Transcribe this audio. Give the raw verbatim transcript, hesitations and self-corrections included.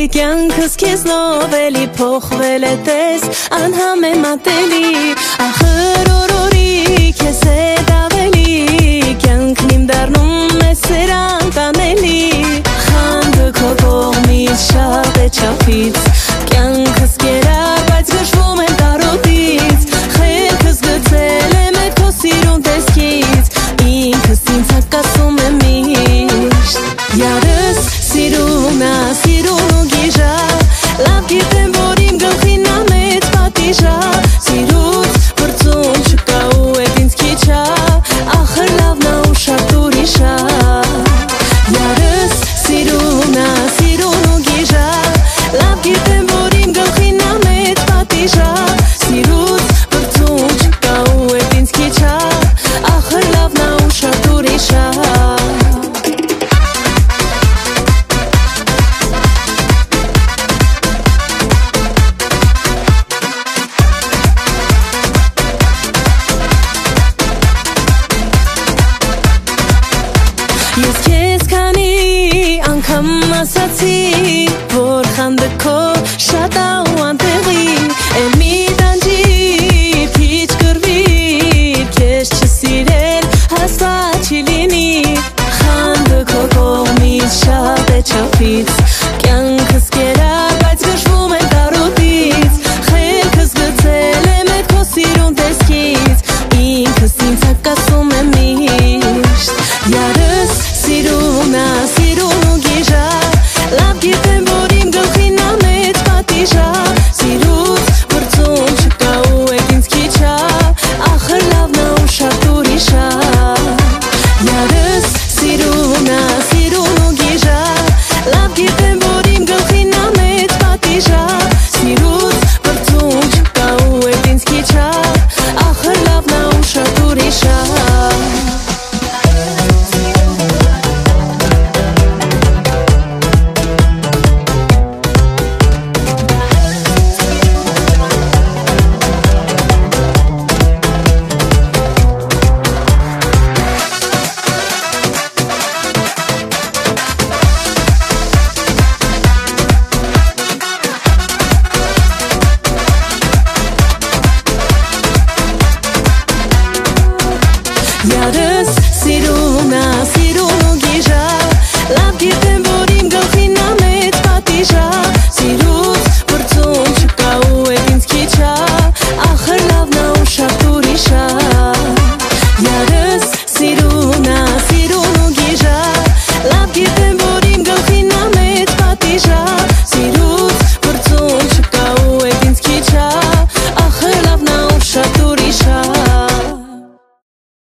կյանքս քեզնով էլի փոխվել է տես անհամեմատելի ախր օրորի քեզ հետ ավելի կյանքն իմ դառնում է սերանք անելի խանդը քո կողմից շատ է չափից կյանքս կերար բայց գժվում եմ տարոտից խելքս գցել եմ այդ քո սիրուն տեսքից ինքս ինձ հակասում եմ միշտ Յարս սիրուն ա սիրուն ու գիժա լավ գիտեմ որ իմ գլխին ա մեծ պատիժա սիրուց վրձում չկա ու էդ ինձ քիչ ա ախր լավն ա ու շատ ուրիշ ա Յարս սիրուն ա սիրուն ու գիժա լավ գիտեմ որ իմ գլխին ա մեծ պատիժա սիրուց վրձում չկա ու էդ ինձ քիչ ա ախր լավն ա ու շատ ուրիշ ա Ես քեզ քանի անգամ ասացի որ խանդը քո շատ ա ու անտեղի էլ մի տանջիր քիչ կռվիր քեզ չսիրել հաստատ չի լինի խանդը քո կողմից շատ է չափից